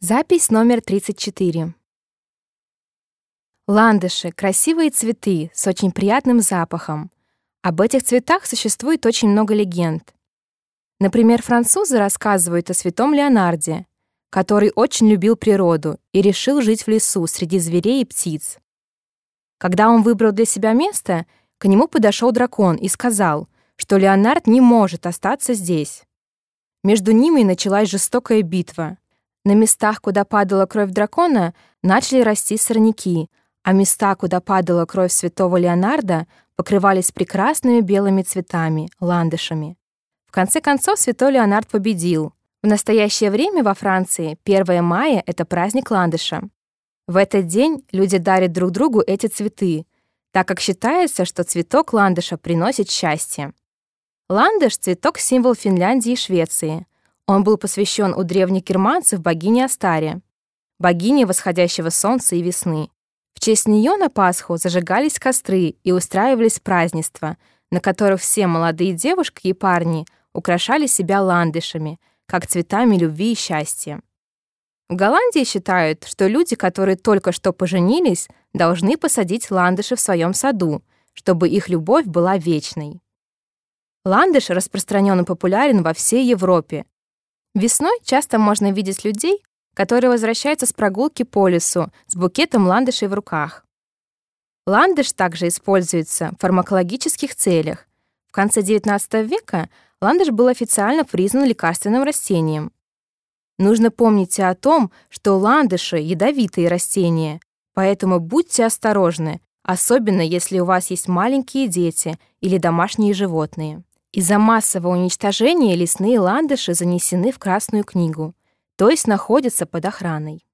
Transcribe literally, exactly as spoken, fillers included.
Запись номер тридцать четыре. Ландыши — красивые цветы с очень приятным запахом. Об этих цветах существует очень много легенд. Например, французы рассказывают о святом Леонарде, который очень любил природу и решил жить в лесу среди зверей и птиц. Когда он выбрал для себя место, к нему подошел дракон и сказал, что Леонард не может остаться здесь. Между ними началась жестокая битва. На местах, куда падала кровь дракона, начали расти сорняки, а места, куда падала кровь святого Леонарда, покрывались прекрасными белыми цветами, ландышами. В конце концов, святой Леонард победил. В настоящее время во Франции первое мая — это праздник ландыша. В этот день люди дарят друг другу эти цветы, так как считается, что цветок ландыша приносит счастье. Ландыш — цветок-символ Финляндии и Швеции. Он был посвящен у древних германцев богине Астаре, богине восходящего солнца и весны. В честь нее на Пасху зажигались костры и устраивались празднества, на которых все молодые девушки и парни украшали себя ландышами, как цветами любви и счастья. В Голландии считают, что люди, которые только что поженились, должны посадить ландыши в своем саду, чтобы их любовь была вечной. Ландыш распространен и популярен во всей Европе. Весной часто можно видеть людей, которые возвращаются с прогулки по лесу с букетом ландышей в руках. Ландыш также используется в фармакологических целях. В конце девятнадцатого века ландыш был официально признан лекарственным растением. Нужно помнить и о том, что ландыши — ядовитые растения, поэтому будьте осторожны, особенно если у вас есть маленькие дети или домашние животные. Из-за массового уничтожения лесные ландыши занесены в Красную книгу, то есть находятся под охраной.